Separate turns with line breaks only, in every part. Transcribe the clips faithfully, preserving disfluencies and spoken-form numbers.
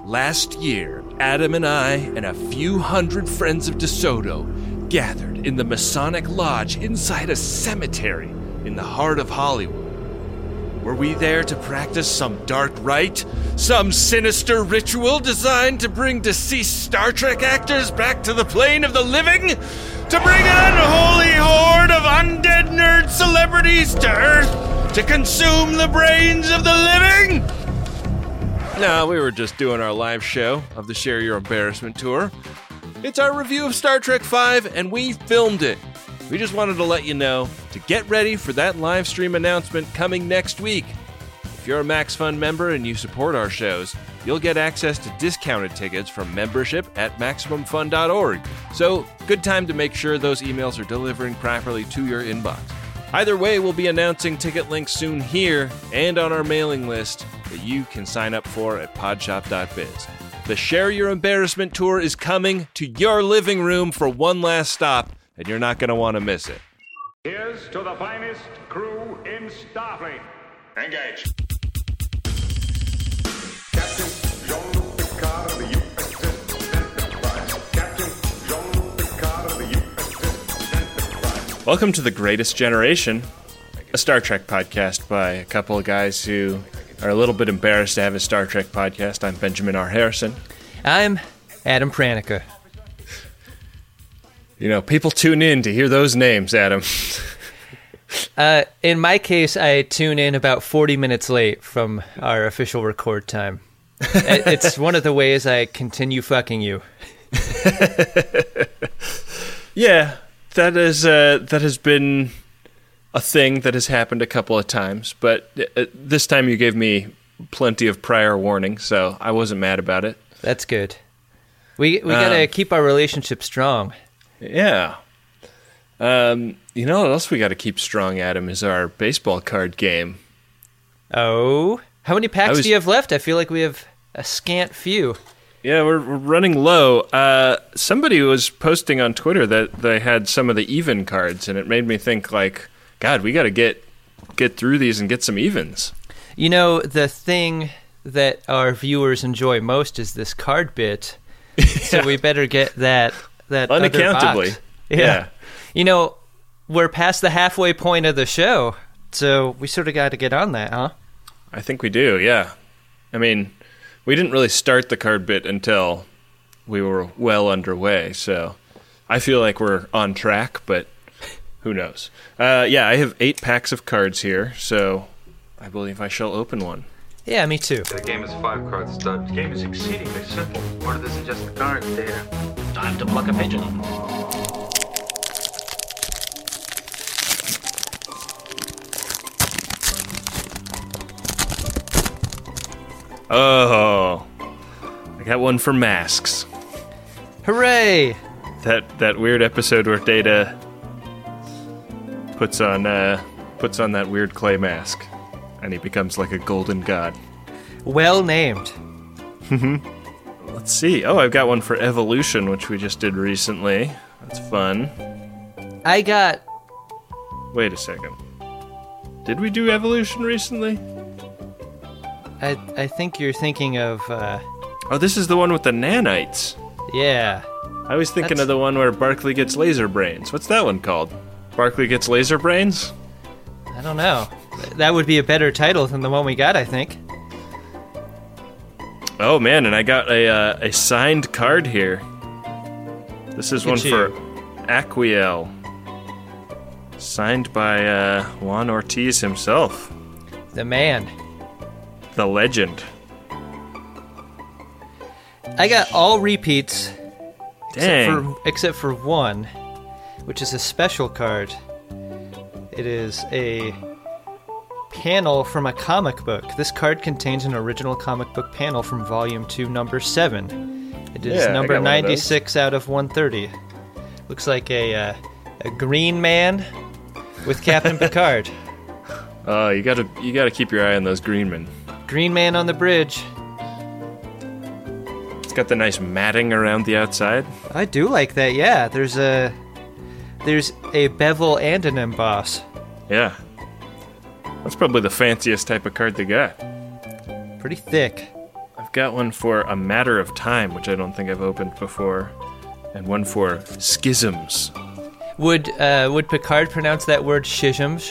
Last year, Adam and I and a few hundred friends of DeSoto gathered in the Masonic Lodge inside a cemetery in the heart of Hollywood. Were we there to practice some dark rite? Some sinister ritual designed to bring deceased Star Trek actors back to the plane of the living? To bring an unholy horde of undead nerd celebrities to Earth to consume the brains of the living? No, we were just doing our live show of the Share Your Embarrassment tour. It's our review of Star Trek five, and we filmed it. We just wanted to let you know to get ready for that live stream announcement coming next week. If you're a MaxFun member and you support our shows, you'll get access to discounted tickets from membership at Maximum Fun dot org. So, good time to make sure those emails are delivering properly to your inbox. Either way, we'll be announcing ticket links soon here and on our mailing list that you can sign up for at podshop dot biz. The Share Your Embarrassment tour is coming to your living room for one last stop, and you're not going to want to miss it.
Here's to the finest crew in Starfleet. Engage. Captain Jean-Luc Picard of the U S S Enterprise. Captain Jean-Luc Picard of the U S S Enterprise.
Welcome to The Greatest Generation, a Star Trek podcast by a couple of guys who are a little bit embarrassed to have a Star Trek podcast. I'm Benjamin R. Harrison.
I'm Adam Pranica.
You know, people tune in to hear those names, Adam.
uh, in my case, I tune in about forty minutes late from our official record time. It's one of the ways I continue fucking you.
Yeah, that is uh, that has been a thing that has happened a couple of times, but uh, this time you gave me plenty of prior warning, so I wasn't mad about it.
That's good. We we gotta um, keep our relationship strong.
Yeah. Um, you know what else we got to keep strong, Adam, is our baseball card game.
Oh? How many packs
was,
do you have left? I feel like we have a scant few.
Yeah, we're, we're running low. Uh, somebody was posting on Twitter that they had some of the even cards, and it made me think, like, God, we got to get get through these and get some evens.
You know, the thing that our viewers enjoy most is this card bit, yeah. So we better get that... That
unaccountably.
Yeah.
yeah.
You know, we're past the halfway point of the show, so we sort of got to get on that, huh?
I think we do, yeah. I mean, we didn't really start the card bit until we were well underway, so I feel like we're on track, but who knows? Uh, yeah, I have eight packs of cards here, so I believe I shall open one.
Yeah, me too.
The game is five card stud.
The game is exceedingly simple.
Order this in just the cards, Data.
Time to pluck a pigeon.
Oh, I got one for masks.
Hooray!
That that weird episode where Data puts on uh, puts on that weird clay mask, and he becomes like a golden god.
Well named.
Let's see. Oh, I've got one for Evolution, which we just did recently. That's fun.
I got...
Wait a second. Did we do Evolution recently?
I I think you're thinking of... Uh...
Oh, this is the one with the nanites.
Yeah.
I was thinking
That's...
of the one where Barclay gets laser brains. What's that one called? Barclay gets laser brains?
I don't know. That would be a better title than the one we got, I think.
Oh man, and I got a uh, a signed card here. This is one for Aquiel, signed by uh, Juan Ortiz himself.
The man.
The legend.
I got all repeats.
Dang.
Except for, except for one, which is a special card. It is a panel from a comic book. This card contains an original comic book panel from Volume two, Number seven. It is
yeah,
number ninety-six out of one thirty. Looks like a uh, a green man with Captain Picard.
Oh, uh, you gotta you gotta keep your eye on those green men.
Green man on the bridge.
It's got the nice matting around the outside.
I do like that. Yeah, there's a there's a bevel and an emboss.
Yeah. That's probably the fanciest type of card they got.
Pretty thick.
I've got one for A Matter of Time, which I don't think I've opened before, and one for Schisms.
Would uh, would Picard pronounce that word schisms?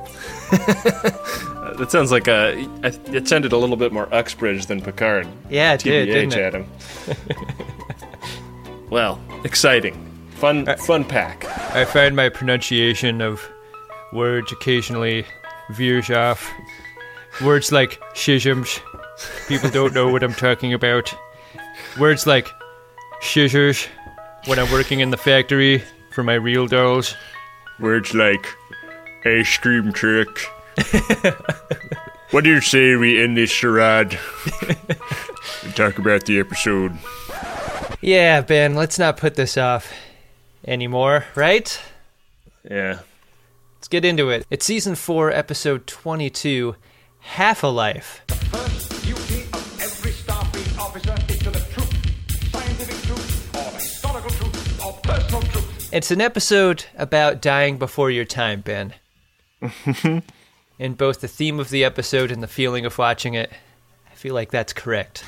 uh, that sounds like a. It sounded a little bit more Uxbridge than Picard.
Yeah, it did, didn't it?
Adam. Well, exciting, fun,
I,
fun pack.
I find my pronunciation of words occasionally veers off. Words like schisms, people don't know what I'm talking about. Words like scissors, when I'm working in the factory for my real dolls.
Words like ice cream truck. What do you say we end this charade and talk about the episode?
Yeah, Ben, let's not put this off anymore, right?
Yeah.
Let's get into it. It's season four, episode twenty-two, Half a Life.
First duty of every Starfleet officer is to the truth, scientific truth, or historical truth, or personal truth.
It's an episode about dying before your time, Ben. In both the theme of the episode and the feeling of watching it, I feel like that's correct.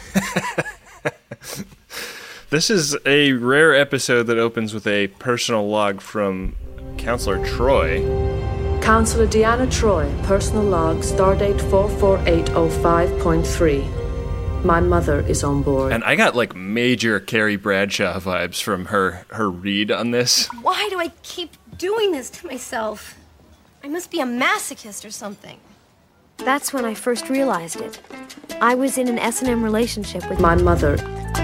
This is a rare episode that opens with a personal log from Counselor Troy.
Counselor Deanna Troy, personal log, stardate four four eight oh five point three. My mother is on board.
And I got like major Carrie Bradshaw vibes from her, her read on this.
Why do I keep doing this to myself? I must be a masochist or something.
That's when I first realized it. I was in an S and M relationship with
my mother.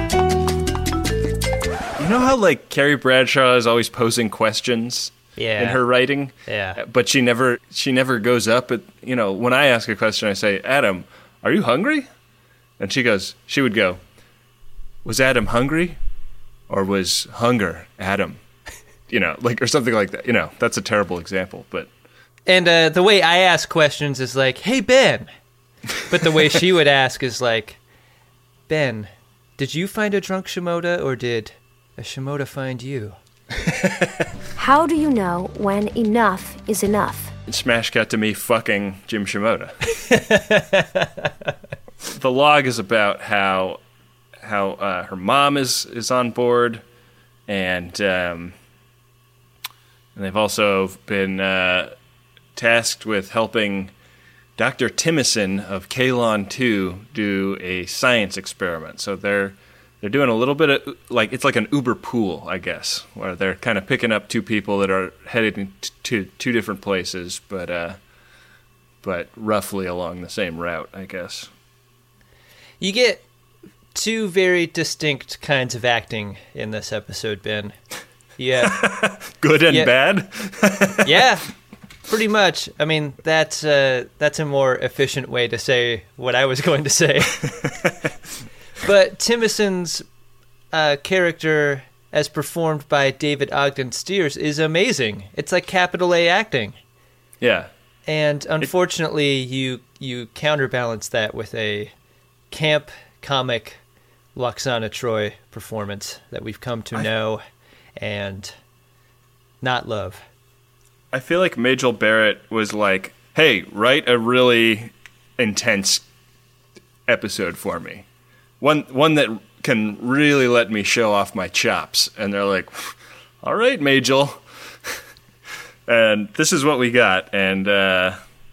You know how, like, Carrie Bradshaw is always posing questions
yeah.
in her writing?
Yeah.
But she never she never goes up. At, you know, when I ask a question, I say, Adam, are you hungry? And she goes, she would go, was Adam hungry? Or was hunger Adam? You know, like, or something like that. You know, that's a terrible example, but...
And uh, the way I ask questions is like, hey, Ben. But the way she would ask is like, Ben, did you find a drunk Shimoda, or did a Shimoda find you?
How do you know when enough is enough?
Smash cut to me fucking Jim Shimoda. The log is about how how uh, her mom is, is on board, and um, and they've also been uh, tasked with helping Doctor Timison of Kalon two do a science experiment. So they're they're doing a little bit of, like, it's like an Uber pool, I guess, where they're kind of picking up two people that are headed to two different places, but uh, but roughly along the same route, I guess.
You get two very distinct kinds of acting in this episode, Ben. Yeah.
Good and
yeah.
bad?
Yeah. Pretty much. I mean, that's uh, that's a more efficient way to say what I was going to say. But Timison's uh, character, as performed by David Ogden Stiers, is amazing. It's like capital A acting.
Yeah.
And unfortunately, it, you you counterbalance that with a camp comic Lwaxana Troi performance that we've come to I, know and not love.
I feel like Majel Barrett was like, hey, write a really intense episode for me. One one that can really let me show off my chops. And they're like, all right, Majel. And this is what we got. And, uh,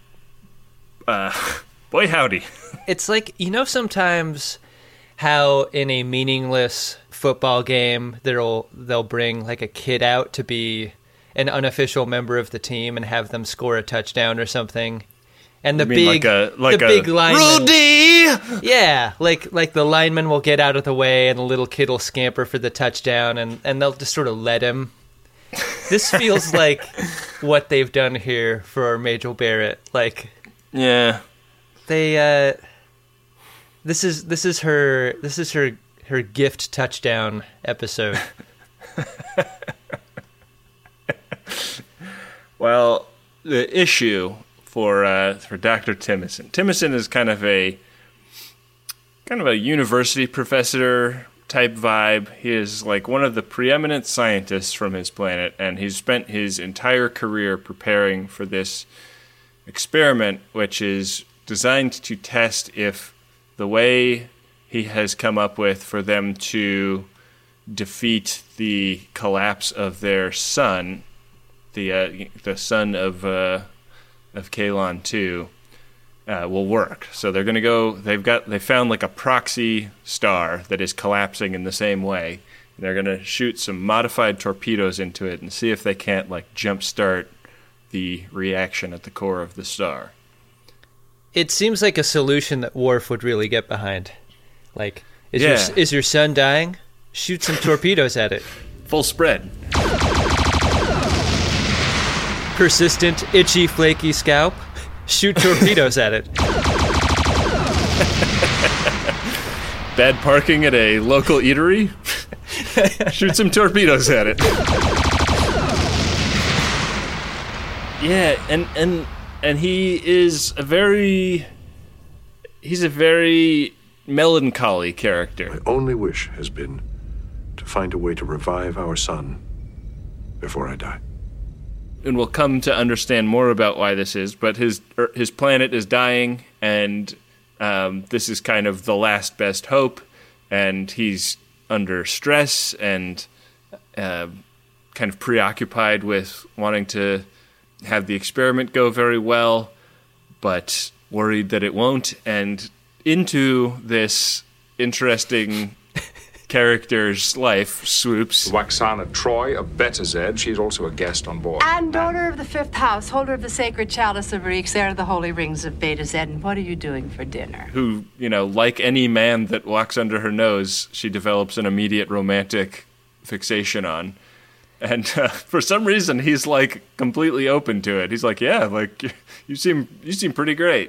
uh, boy, howdy.
It's like, you know, sometimes how in a meaningless football game, they'll they'll bring like a kid out to be an unofficial member of the team and have them score a touchdown or something. And the big,
like a, like
the
a,
big lineman,
Rudy!
Yeah, like like the lineman will get out of the way and the little kid will scamper for the touchdown, and, and they'll just sort of let him. This feels like what they've done here for Majel Barrett. Like,
yeah,
they. Uh, this is this is her this is her her gift touchdown episode.
Well, the issue for uh, for Doctor Timison. Timison is kind of a kind of a university professor type vibe. He is like one of the preeminent scientists from his planet, and he's spent his entire career preparing for this experiment, which is designed to test if the way he has come up with for them to defeat the collapse of their sun, the uh, the sun of uh, of Kalon two, uh, will work. So they're going to go. They've got they found like a proxy star that is collapsing in the same way. They're going to shoot some modified torpedoes into it and see if they can't like jumpstart the reaction at the core of the star.
It seems like a solution that Worf would really get behind. Like, is
Yeah.
your is your son dying? Shoot some torpedoes at it.
Full spread.
Persistent, itchy, flaky scalp. Shoot torpedoes at it.
Bad parking at a local eatery. Shoot some torpedoes at it. Yeah, and and and he is a very he's a very melancholy character.
My only wish has been to find a way to revive our son before I die.
And we'll come to understand more about why this is, but his er, his planet is dying, and um, this is kind of the last best hope, and he's under stress and uh, kind of preoccupied with wanting to have the experiment go very well, but worried that it won't, and into this interesting character's life swoops
Waxana Troy of Betazed. She's also a guest on board.
And daughter of the fifth house, holder of the sacred chalice of Reeks, heir of the holy rings of Beta Zed. And what are you doing for dinner?
who, you know, like any man that walks under her nose, she develops an immediate romantic fixation on. And uh, for some reason, he's like completely open to it. He's like, "Yeah, like you seem you seem pretty great."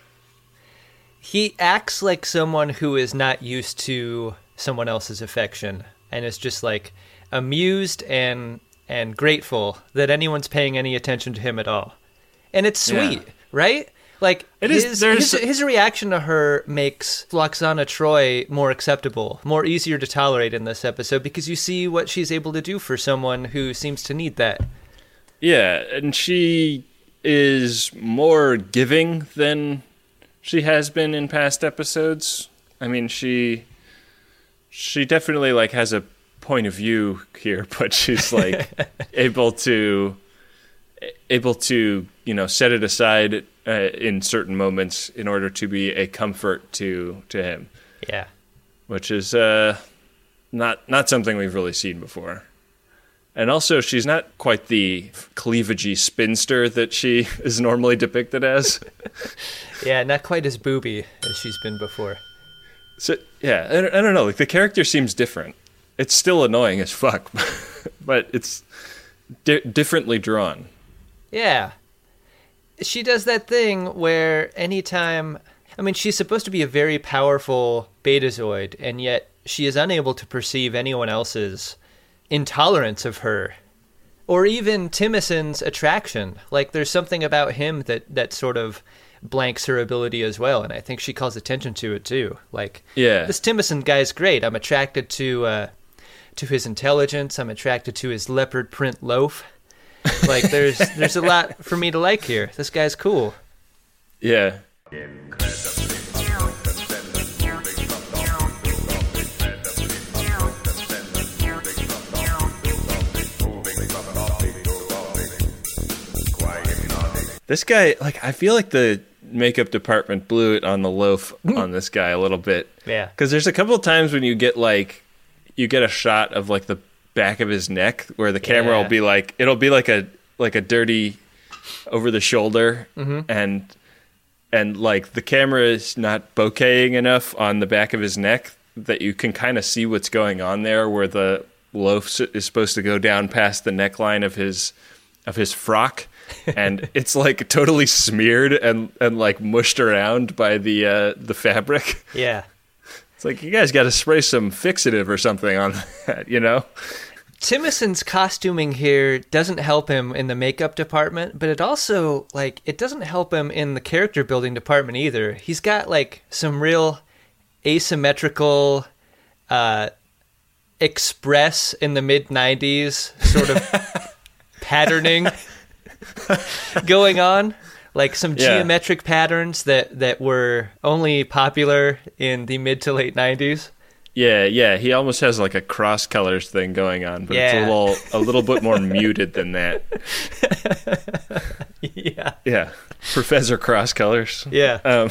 He acts like someone who is not used to someone else's affection and is just like amused and and grateful that anyone's paying any attention to him at all. And it's sweet,
Yeah.
right? Like
It is-
his,
there's-
his his reaction to her makes Floxana Troy more acceptable, more easier to tolerate in this episode because you see what she's able to do for someone who seems to need that.
Yeah, and she is more giving than she has been in past episodes. I mean, she she definitely like has a point of view here, but she's like able to able to, you know, set it aside uh, in certain moments in order to be a comfort to to him.
Yeah.
Which is uh not not something we've really seen before. And also, she's not quite the cleavagey spinster that she is normally depicted as.
Yeah, not quite as booby as she's been before.
So yeah, I don't, I don't know. Like the character seems different. It's still annoying as fuck, but it's di- differently drawn.
Yeah. She does that thing where anytime... I mean, she's supposed to be a very powerful Betazoid, and yet she is unable to perceive anyone else's intolerance of her. Or even Timison's attraction. Like, there's something about him that, that sort of blanks her ability as well, and I think she calls attention to it too. Like,
Yeah.
this Timison guy's great. I'm attracted to uh, to his intelligence. I'm attracted to his leopard print loaf. Like, there's there's a lot for me to like here. This guy's cool.
Yeah. This guy, like, I feel like the makeup department blew it on the loaf on this guy a little bit.
Yeah.
Because there's a couple of times when you get, like, you get a shot of, like, the back of his neck where the camera
Yeah.
will be, like, it'll be like a, like a dirty over the shoulder.
Mm-hmm.
And, and, like, the camera is not bokehing enough on the back of his neck that you can kind of see what's going on there where the loaf is supposed to go down past the neckline of his, of his frock. And it's like totally smeared and, and like mushed around by the uh, the fabric.
Yeah.
It's like, you guys got to spray some fixative or something on that, you know?
Timison's costuming here doesn't help him in the makeup department, but it also, like, it doesn't help him in the character building department either. He's got, like, some real asymmetrical, uh, Express in the mid nineties sort of patterning going on. like some
Yeah.
geometric patterns that, that were only popular in the mid to late nineties.
Yeah, yeah. He almost has like a cross colors thing going on, but it's
Yeah.
a little a little bit more muted than that.
Yeah.
Yeah. Professor Cross Colors.
Yeah.
Um,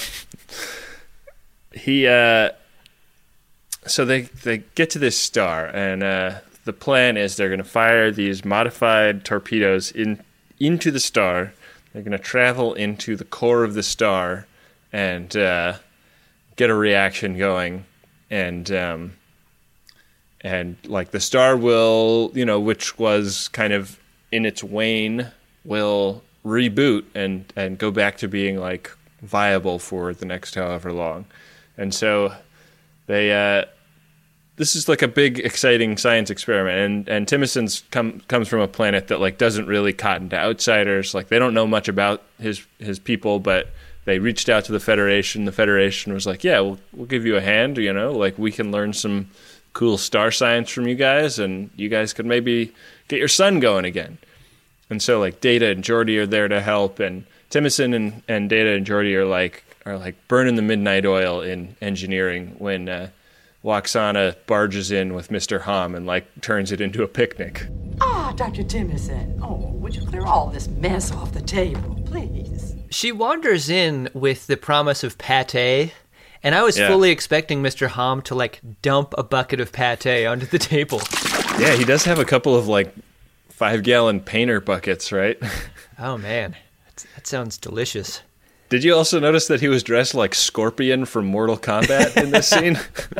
he uh so they they get to this star, and uh the plan is they're going to fire these modified torpedoes in into the star. They're going to travel into the core of the star and uh get a reaction going, and um and like the star will, you know, which was kind of in its wane, will reboot and and go back to being like viable for the next however long. And so they uh this is like a big exciting science experiment, and and Timmison's come comes from a planet that like doesn't really cotton to outsiders. Like they don't know much about his his people, but they reached out to the Federation. The Federation was like, yeah, we'll we'll give you a hand, you know, like we can learn some cool star science from you guys, and you guys could maybe get your sun going again. And so like Data and Geordi are there to help, and Timmison and, and Data and Geordi are like are like burning the midnight oil in engineering when uh, Lwaxana barges in with Mister Hom and like turns it into a picnic.
Ah, Doctor Timmison. Oh, would you clear all this mess off the table, please?
She wanders in with the promise of pate, and I was
Yeah.
fully expecting Mister Hom to like dump a bucket of pate onto the table.
Yeah, he does have a couple of like five gallon painter buckets, right?
Oh man, That's, that sounds delicious.
Did you also notice that he was dressed like Scorpion from Mortal Kombat in this scene?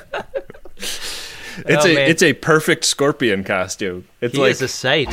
It's
Oh,
a
man.
it's a perfect Scorpion costume. It's
He
like
is a sight.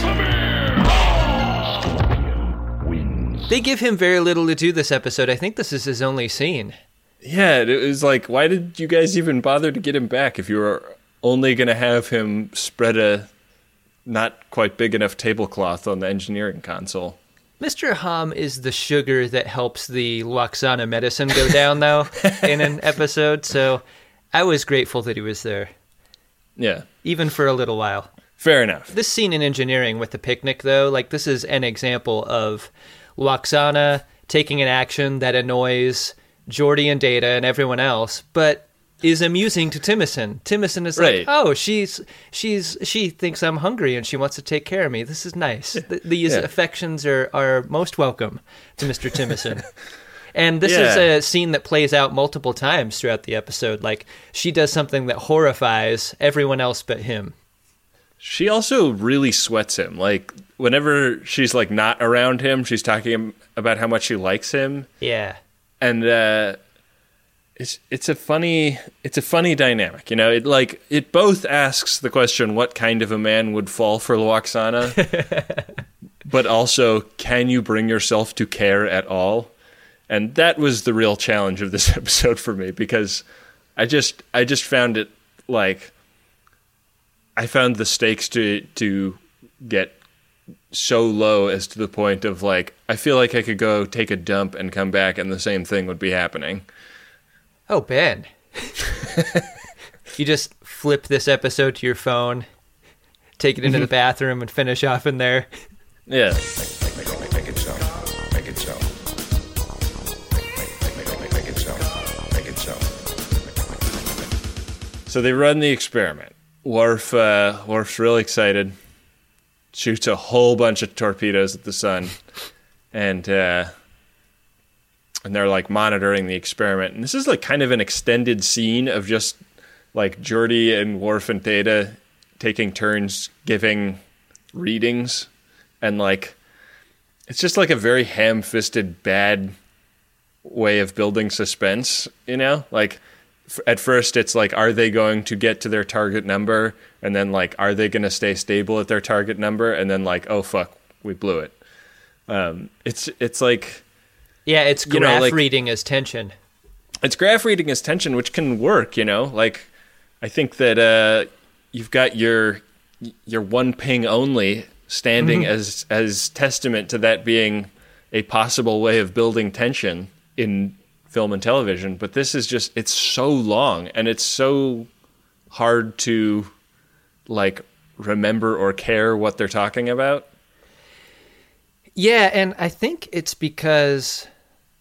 They give him very little to do this episode. I think this is his only scene.
yeah, it was like, why did you guys even bother to get him back if you were only going to have him spread a not quite big enough tablecloth on the engineering console?
Mister Hom is the sugar that helps the Lwaxana medicine go down, though, in an episode, so I was grateful that he was there,
Yeah,
even for a little while.
fair enough.
This scene in engineering with the picnic, though, like, this is an example of Lwaxana taking an action that annoys Geordi and Data and everyone else, but is amusing to Timmison. Timmison is
Right.
like, oh, she's she's she thinks I'm hungry and she wants to take care of me. This is nice. Th- These
Yeah.
affections are, are most welcome to Mister Timmison. And this
Yeah.
is a scene that plays out multiple times throughout the episode. Like, she does something that horrifies everyone else but him.
She also really sweats him. Like, whenever she's, like, not around him, she's talking about how much she likes him.
Yeah.
And uh, it's it's a funny it's a funny dynamic, you know. It like it both asks the question, what kind of a man would fall for Lwaxana, but also, can you bring yourself to care at all? And that was the real challenge of this episode for me, because I just I just found it like I found the stakes to to get so low as to the point of like, I feel like I could go take a dump and come back and the same thing would be happening.
Oh, Ben. You just flip this episode to your phone, take it into the bathroom, and finish off in there.
Yeah.
Make, make, make, make it so. Make it so. Make, make, make, make, make it so. Make it so.
So they run the experiment. Worf, uh, Worf's really excited. Shoots a whole bunch of torpedoes at the sun. And, uh, and they're like monitoring the experiment. And this is like kind of an extended scene of just like Geordi and Worf and Data taking turns giving readings. And like, it's just like a very ham-fisted, bad way of building suspense, you know? Like, f- at first it's like, are they going to get to their target number? And then like, are they going to stay stable at their target number? And then like, oh fuck, we blew it. Um, it's it's like...
Yeah, it's
You know,
graph
like-
reading as tension.
It's graph reading as tension, which can work, you know? Like, I think that uh, you've got your your one ping only standing as as testament to that being a possible way of building tension in film and television. But this is just, it's so long and it's so hard to like remember or care what they're talking about.
Yeah, and I think it's because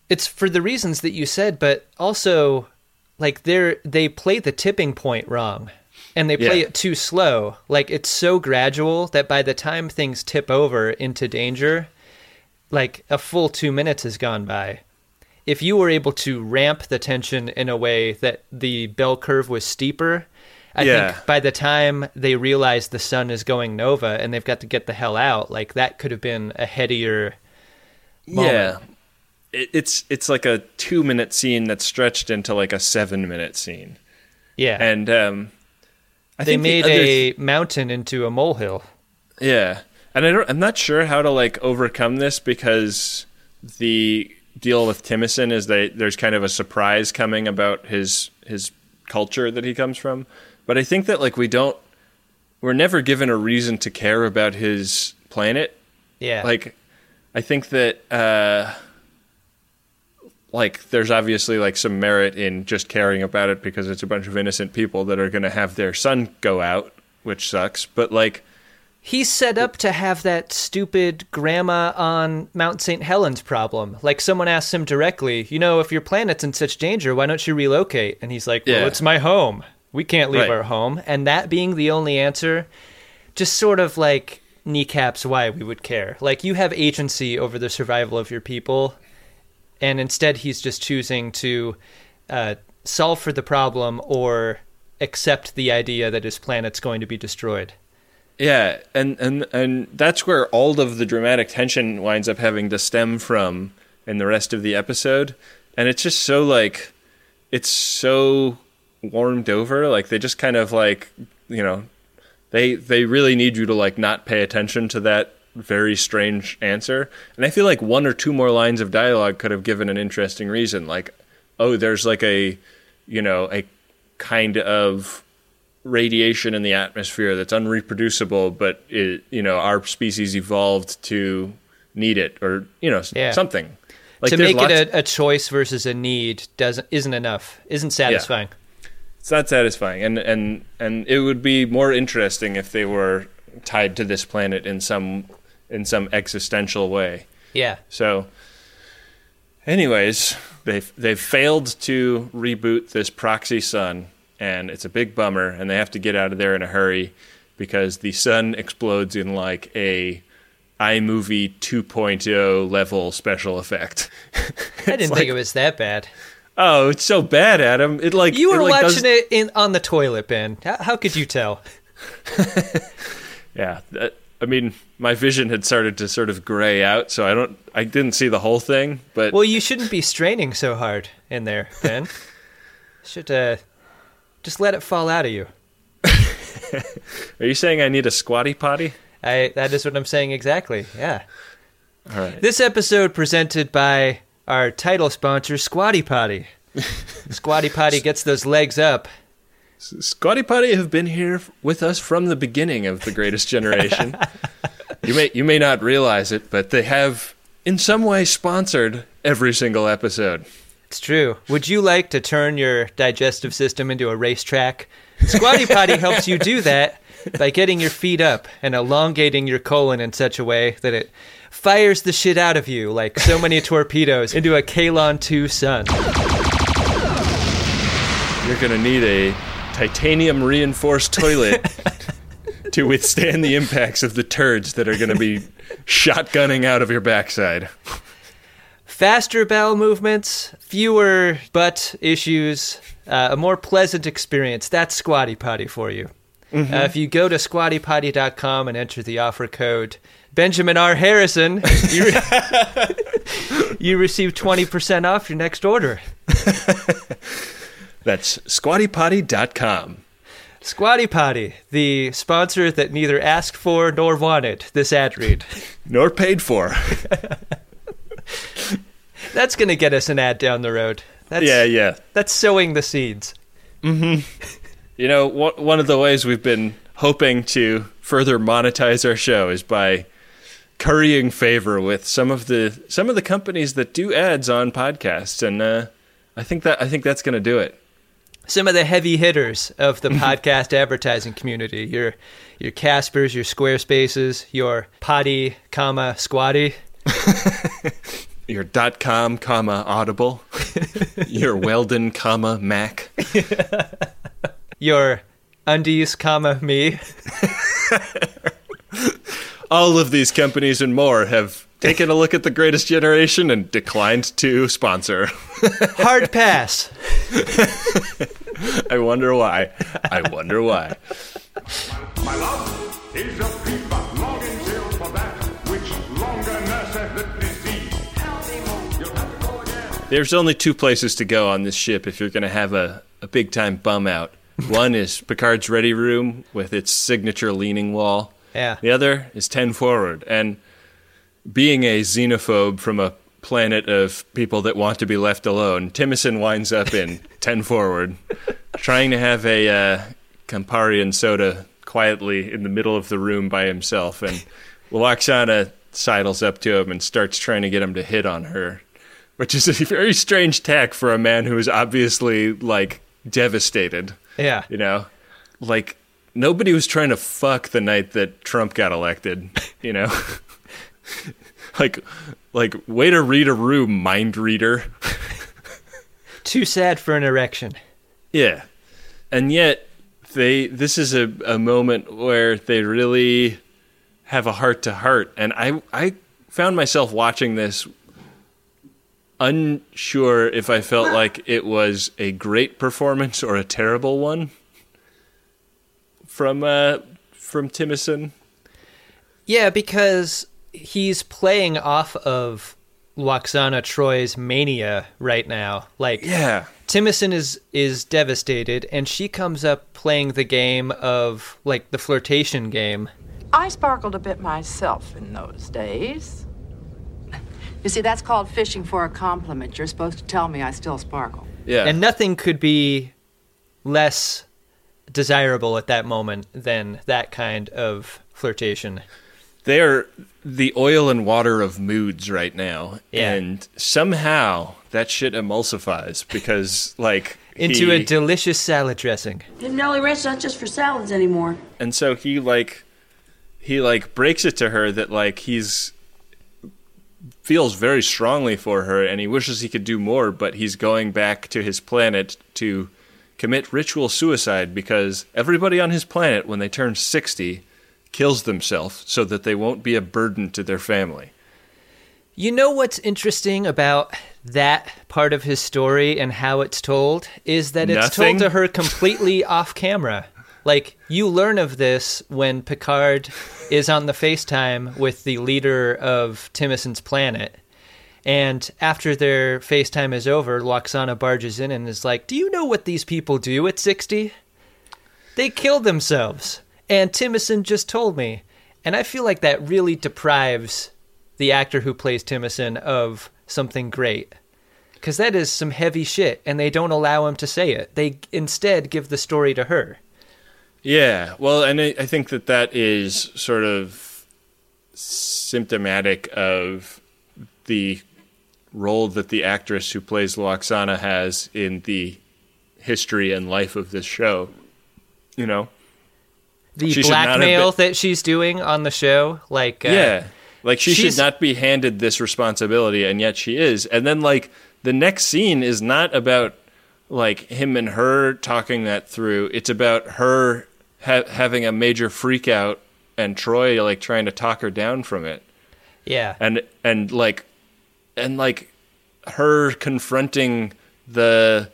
It's for the reasons that you said, but also, like, they're they play the tipping point wrong, and they play
Yeah.
it too slow. Like, it's so gradual that by the time things tip over into danger, like, a full two minutes has gone by. If you were able to ramp the tension in a way that the bell curve was steeper, I
Yeah.
think by the time they realize the sun is going nova and they've got to get the hell out, like, that could have been a headier moment.
Yeah. It, it's it's like a two minute scene that's stretched into like a seven minute scene.
Yeah.
And um, I
they
think the
made
other
a mountain into a molehill.
Yeah, and I don't, I'm not sure how to like overcome this because the deal with Timothy is that there's kind of a surprise coming about his his culture that he comes from. But I think that like we don't, we're never given a reason to care about his planet.
Yeah,
Like, I think that uh, like there's obviously like some merit in just caring about it because it's a bunch of innocent people that are going to have their sun go out, which sucks. But like.
he's set up to have that stupid grandma on Mount Saint Helens problem. Like, someone asks him directly, you know, if your planet's in such danger, why don't you relocate? And he's like, well,
Yeah.
it's my home. We can't leave
Right.
our home. And that being the only answer just sort of like kneecaps why we would care. Like, you have agency over the survival of your people. And instead he's just choosing to uh, solve for the problem or accept the idea that his planet's going to be destroyed.
Yeah, and, and and that's where all of the dramatic tension winds up having to stem from in the rest of the episode. And it's just so, like, it's so warmed over. Like, they just kind of, like, you know, they they really need you to, like, not pay attention to that very strange answer. And I feel like one or two more lines of dialogue could have given an interesting reason. Like, oh, there's, like, a, you know, a kind of radiation in the atmosphere that's unreproducible, but it, you know, our species evolved to need it, or you know,
Yeah.
something. Like
to
there's
make
lots-
it a, a choice versus a need doesn't isn't enough, isn't satisfying.
it's not satisfying, and and and it would be more interesting if they were tied to this planet in some in some existential way.
Yeah.
So, anyways, they've they've failed to reboot this proxy sun, and it's a big bummer, and they have to get out of there in a hurry because the sun explodes in like a iMovie two point oh level special effect.
I didn't think it was that bad.
Oh, it's so bad, Adam. It like
You were
it, like,
watching
does-
it in on the toilet, Ben. How, how could you tell?
Yeah, that, I mean, my vision had started to sort of gray out, so I don't, I didn't see the whole thing. But
Well, you shouldn't be straining so hard in there, Ben. Should uh, just let it fall out of you.
are you saying I need a squatty potty?
I that is what I'm saying exactly. Yeah.
All right.
This episode presented by our title sponsor, Squatty Potty. Squatty Potty gets those legs up.
Squatty Potty have been here with us from the beginning of The Greatest Generation. you may you may not realize it, but they have in some way sponsored every single episode.
It's true. Would you like to turn your digestive system into a racetrack? Squatty Potty helps you do that by getting your feet up and elongating your colon in such a way that it fires the shit out of you like so many torpedoes into a Kalon two sun.
You're going to need a titanium reinforced toilet to withstand the impacts of the turds that are going to be shotgunning out of your backside.
Faster bowel movements, fewer butt issues, uh, a more pleasant experience. That's Squatty Potty for you.
Mm-hmm.
Uh, if you go to squatty potty dot com and enter the offer code Benjamin R. Harrison, you, re- you receive twenty percent off your next order.
That's squatty potty dot com.
Squatty Potty, the sponsor that neither asked for nor wanted this ad read.
Nor paid for.
That's going to get us an ad down the road. That's,
yeah, yeah.
That's sowing the seeds.
Mm-hmm. You know, one of the ways we've been hoping to further monetize our show is by currying favor with some of the some of the companies that do ads on podcasts, and uh, I think that I think that's going to do it.
Some of the heavy hitters of the podcast advertising community, your your Caspers, your Squarespaces, your Potty, comma Squatty.
your dot com, comma, Audible, your Weldon, comma, Mac,
your undies, comma, me.
All of these companies and more have taken a look at The Greatest Generation and declined to sponsor.
Hard pass.
I wonder why. I wonder why.
My love is a fever longing till for that which longer nurseth the disease. You'll have to go again.
There's only two places to go on this ship if you're going to have a, a big-time bum out. One is Picard's ready room with its signature leaning wall.
Yeah.
The other is ten forward. And being a xenophobe from a planet of people that want to be left alone, Timicin winds up in ten forward, trying to have a uh, Campari and soda quietly in the middle of the room by himself. And Lwaxana sidles up to him and starts trying to get him to hit on her, which is a very strange tack for a man who is obviously, like, devastated.
Yeah.
You know? Like, nobody was trying to fuck the night that Trump got elected, you know? like, like, way to read a room, mind reader.
Too sad for an erection.
Yeah. And yet, they this is a, a moment where they really have a heart-to-heart. And I, I found myself watching this unsure if I felt like it was a great performance or a terrible one from uh, from Timicin.
Yeah, because he's playing off of Lwaxana Troy's mania right now. Like,
yeah.
Timicin is is devastated, and she comes up playing the game of, like, the flirtation game.
I sparkled a bit myself in those days.
You see, that's called fishing for a compliment. You're supposed to tell me I still sparkle.
Yeah.
And nothing could be less desirable at that moment than that kind of flirtation.
They are the oil and water of moods right now.
Yeah.
And somehow that shit emulsifies because, like...
Into
he,
a delicious salad dressing.
Denali restaurant's just for salads anymore.
And so he, like... He, like, breaks it to her that, like, he's... feels very strongly for her, and he wishes he could do more, but he's going back to his planet to commit ritual suicide because everybody on his planet, when they turn sixty... kills themselves so that they won't be a burden to their family.
You know what's interesting about that part of his story and how it's told is that it's
Nothing?
told to her completely off camera. Like, you learn of this when Picard is on the FaceTime with the leader of Timicin's planet. And after their FaceTime is over, Lwaxana barges in and is like, "Do you know what these people do at sixty? They kill themselves. And Timicin just told me." And I feel like that really deprives the actor who plays Timicin of something great. Because that is some heavy shit, and they don't allow him to say it. They instead give the story to her.
Yeah, well, and I, I think that that is sort of symptomatic of the role that the actress who plays Lwaxana has in the history and life of this show, you know?
The
She should not have
blackmail
been-
that she's doing on the show, like... Uh,
yeah, like she
she's-
should not be handed this responsibility, and yet she is. And then, like, the next scene is not about, like, him and her talking that through. It's about her ha- having a major freak out and Troy, like, trying to talk her down from it.
Yeah.
And, and like, and, like, her confronting the,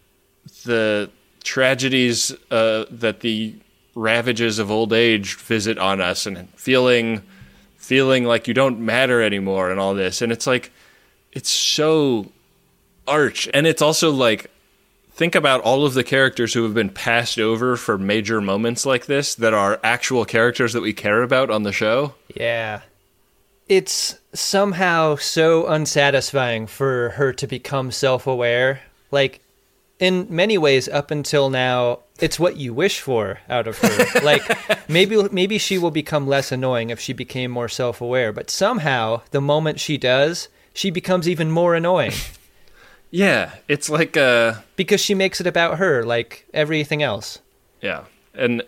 the tragedies uh, that the ravages of old age visit on us and feeling feeling like you don't matter anymore and all this. And it's like, it's so arch. And it's also like, think about all of the characters who have been passed over for major moments like this that are actual characters that we care about on the show.
Yeah. It's somehow so unsatisfying for her to become self-aware. Like, in many ways, up until now, it's what you wish for out of her. Like, maybe maybe she will become less annoying if she became more self-aware. But somehow, the moment she does, she becomes even more annoying.
Yeah, it's like uh
because she makes it about her, like everything else.
Yeah, and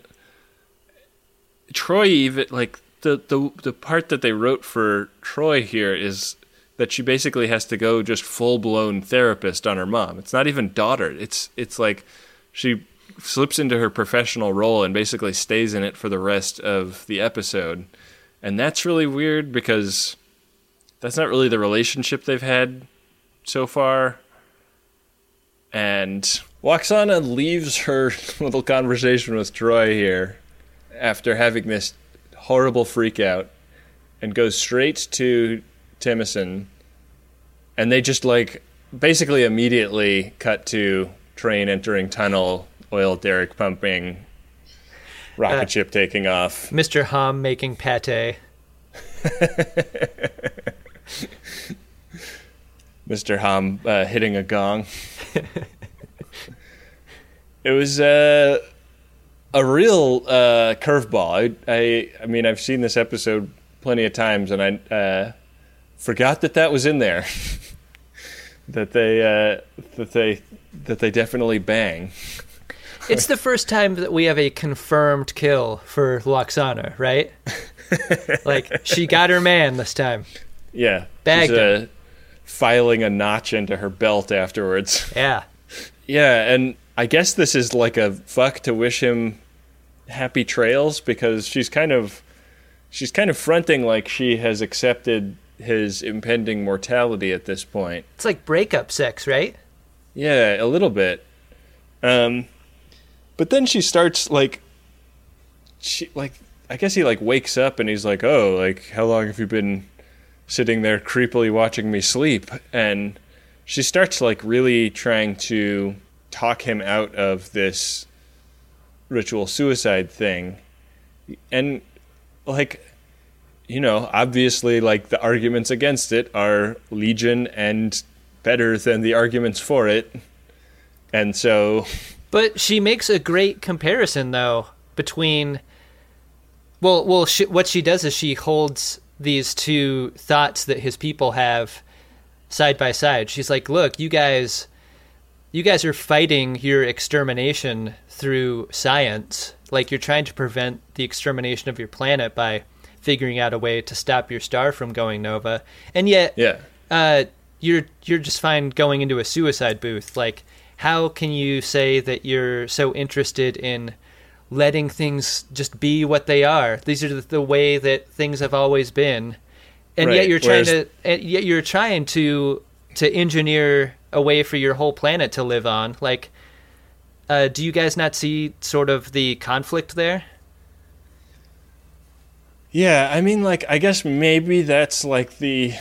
Troy even like the the the part that they wrote for Troy here is that she basically has to go just full-blown therapist on her mom. It's not even daughter. It's it's like she slips into her professional role and basically stays in it for the rest of the episode. And that's really weird because that's not really the relationship they've had so far. And Lwaxana leaves her little conversation with Troi here after having this horrible freak out and goes straight to Timicin. And they just, like, basically immediately cut to train entering tunnel, oil derrick pumping, rocket uh, ship taking off.
Mister Hom making pate.
Mister Hom uh, hitting a gong. It was uh, a real uh, curveball. I, I, I mean, I've seen this episode plenty of times, and I uh, forgot that that was in there. that they uh, that they that they definitely bang.
It's the first time that we have a confirmed kill for Lwaxana, right? Like, she got her man this time.
Yeah.
Bagged
she's,
him.
Uh, filing a notch into her belt afterwards.
Yeah.
Yeah, and I guess this is like a fuck to wish him happy trails, because she's kind of she's kind of fronting like she has accepted his impending mortality at this point.
It's like breakup sex, right?
Yeah, a little bit. Um, but then she starts like, she like I guess he like wakes up and he's like, oh, like how long have you been sitting there creepily watching me sleep? And she starts like really trying to talk him out of this ritual suicide thing. And like, you know, obviously like the arguments against it are legion and better than the arguments for it. And so...
But she makes a great comparison though between... Well, well, she, what she does is she holds these two thoughts that his people have side by side. She's like, look, you guys you guys are fighting your extermination through science. Like, you're trying to prevent the extermination of your planet by figuring out a way to stop your star from going nova. And yet,
yeah.
uh, you're you're just fine going into a suicide booth. Like, how can you say that you're so interested in letting things just be what they are? These are the, the way that things have always been. And
right.
yet you're trying
Whereas...
to, and yet you're trying to, to engineer a way for your whole planet to live on. Like, uh, do you guys not see sort of the conflict there?
Yeah, I mean, like, I guess maybe that's like the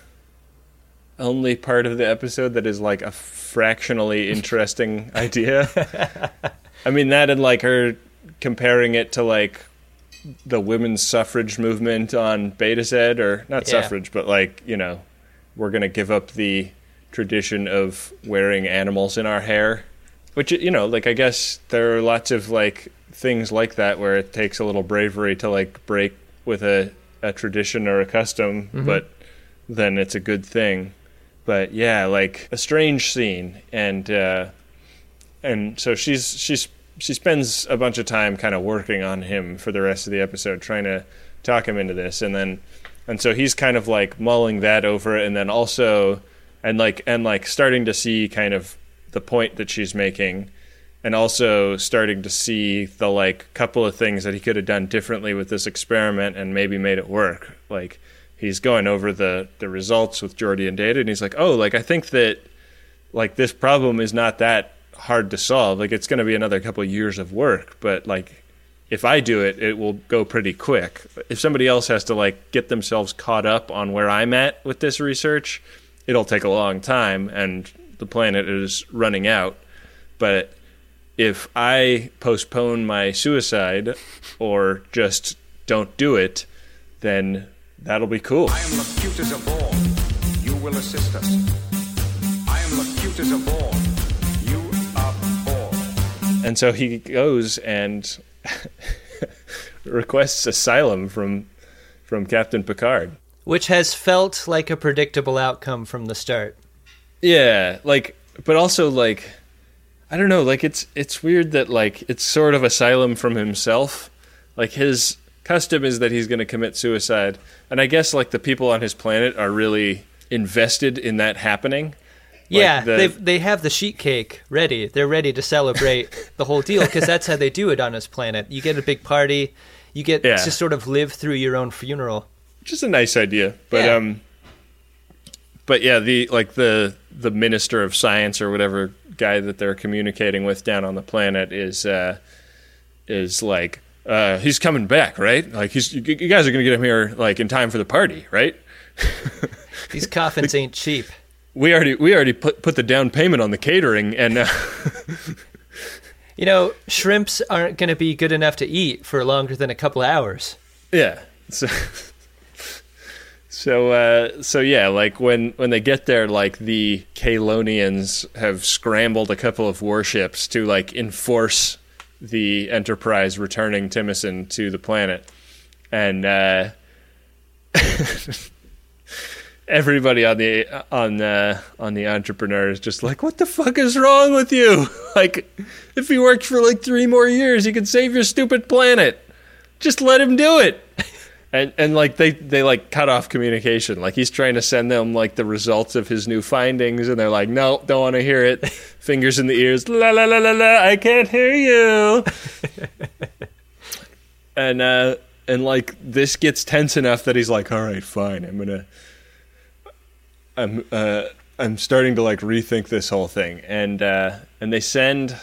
only part of the episode that is like a fractionally interesting idea. I mean, that and like her comparing it to like the women's suffrage movement on Beta Z, or not
Yeah.
suffrage, but like, you know, we're going to give up the tradition of wearing animals in our hair, which, you know, like, I guess there are lots of like things like that where it takes a little bravery to like break with a, a tradition or a custom,
Mm-hmm.
but then it's a good thing. But yeah, like a strange scene. And, uh, and so she's, she's, she spends a bunch of time kind of working on him for the rest of the episode, trying to talk him into this. And then, and so he's kind of like mulling that over, and then also, and like, and like starting to see kind of the point that she's making, and also starting to see the like couple of things that he could have done differently with this experiment and maybe made it work. Like, he's going over the, the results with Geordi and Data, and he's like, oh, like, I think that like this problem is not that hard to solve. Like, it's going to be another couple of years of work, but like, if I do it, it will go pretty quick. If somebody else has to like get themselves caught up on where I'm at with this research, it'll take a long time, and the planet is running out. But if I postpone my suicide or just don't do it, then that'll be cool.
I am Locutus of all. You will assist us. I am Locutus of all. You of all.
And so he goes and requests asylum from from Captain Picard.
Which has felt like a predictable outcome from the start.
Yeah, like, but also like, I don't know, like it's it's weird that like it's sort of asylum from himself. Like, his custom is that he's going to commit suicide, and I guess like the people on his planet are really invested in that happening.
Yeah,
like the,
they they have the sheet cake ready. They're ready to celebrate the whole deal because that's how they do it on his planet. You get a big party. You get
yeah.
to sort of live through your own funeral.
Just a nice idea, but
yeah.
um, but yeah, the like the the minister of science or whatever guy that they're communicating with down on the planet is uh, is like uh, he's coming back, right? Like he's you, you guys are gonna get him here like in time for the party, right?
These coffins ain't cheap.
We already we already put put the down payment on the catering, and uh,
you know, shrimps aren't going to be good enough to eat for longer than a couple hours.
Yeah. So so uh, so yeah, like when when they get there, like the Kalonians have scrambled a couple of warships to like enforce the Enterprise returning Timicin to the planet, and uh, everybody on the on the on the Entrepreneur is just like, what the fuck is wrong with you? Like, if he worked for like three more years, he could save your stupid planet. Just let him do it. And and like they, they like cut off communication. Like he's trying to send them like the results of his new findings, and they're like, no, don't want to hear it. Fingers in the ears, la la la la la, I can't hear you. and uh and like this gets tense enough that he's like, all right, fine, I'm gonna I'm uh I'm starting to like rethink this whole thing. And uh and they send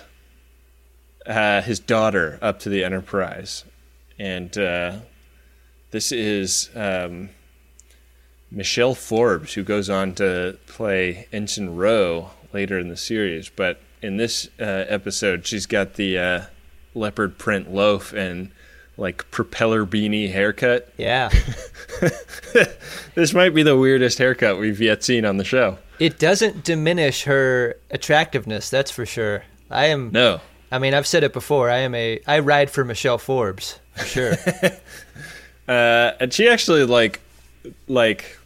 uh his daughter up to the Enterprise. And uh this is um, Michelle Forbes, who goes on to play Ensign Ro later in the series. But in this uh, episode, she's got the uh, leopard print loaf and like propeller beanie haircut.
Yeah.
This might be the weirdest haircut we've yet seen on the show.
It doesn't diminish her attractiveness, that's for sure. I am.
No.
I mean, I've said it before. I am a. I ride for Michelle Forbes for sure.
Uh, and she actually like, like,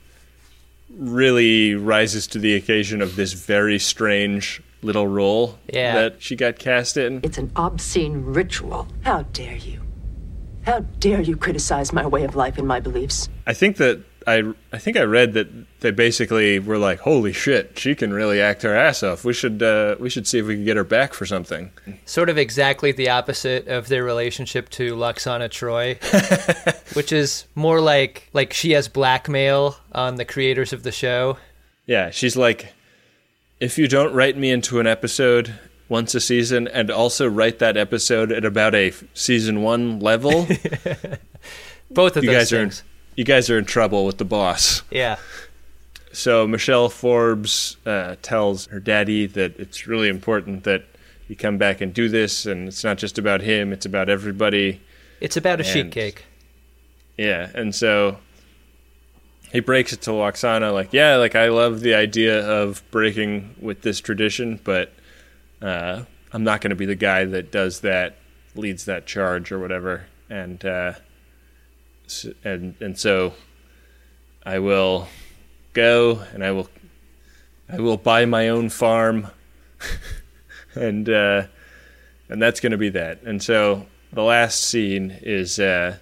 really rises to the occasion of this very strange little role
yeah.
that she got cast in.
It's an obscene ritual. How dare you? How dare you criticize my way of life and my beliefs?
I think that I, I think I read that they basically were like, "Holy shit, she can really act her ass off. We should, uh, we should see if we can get her back for something."
Sort of exactly the opposite of their relationship to Lwaxana Troi, which is more like like she has blackmail on the creators of the show.
Yeah, she's like, if you don't write me into an episode once a season, and also write that episode at about a season one level,
both of
you
those
guys
things.
are in, you guys are in trouble with the boss.
Yeah.
So Michelle Forbes uh, tells her daddy that it's really important that he come back and do this, and it's not just about him, it's about everybody.
It's about a
and,
sheet cake.
Yeah, and so he breaks it to Lwaxana, like, yeah, like, I love the idea of breaking with this tradition, but uh, I'm not going to be the guy that does that, leads that charge or whatever. And uh, and and so I will go and I will I will buy my own farm, and uh, and that's going to be that. And so the last scene is uh,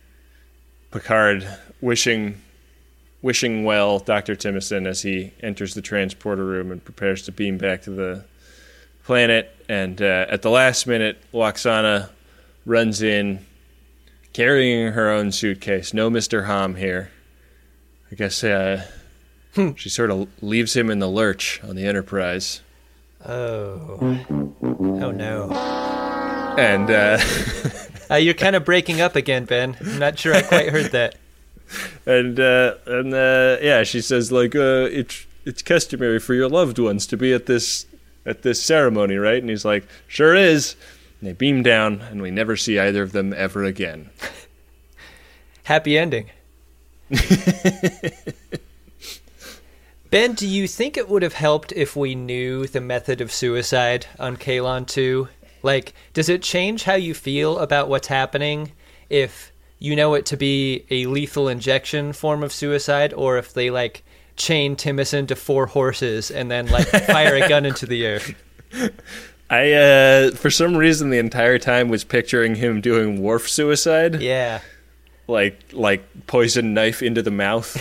Picard wishing wishing well Doctor Timicin as he enters the transporter room and prepares to beam back to the planet. And uh, at the last minute, Lwaxana runs in, carrying her own suitcase. No Mister Hom here. I guess uh, she sort of leaves him in the lurch on the Enterprise.
Oh. Oh, no.
And uh,
uh, you're kind of breaking up again, Ben. I'm not sure I quite heard that.
And uh, and uh, yeah, she says, like, uh, it's it's customary for your loved ones to be at this at this ceremony, right? And he's like, sure is. And they beam down, and we never see either of them ever again.
Happy ending. Ben, do you think it would have helped if we knew the method of suicide on Kaylon two? Like, does it change how you feel about what's happening if you know it to be a lethal injection form of suicide, or if they, like, chain Timicin to four horses and then, like, fire a gun into the air?
I, uh, for some reason, the entire time was picturing him doing Worf suicide.
Yeah.
like like poison knife into the mouth.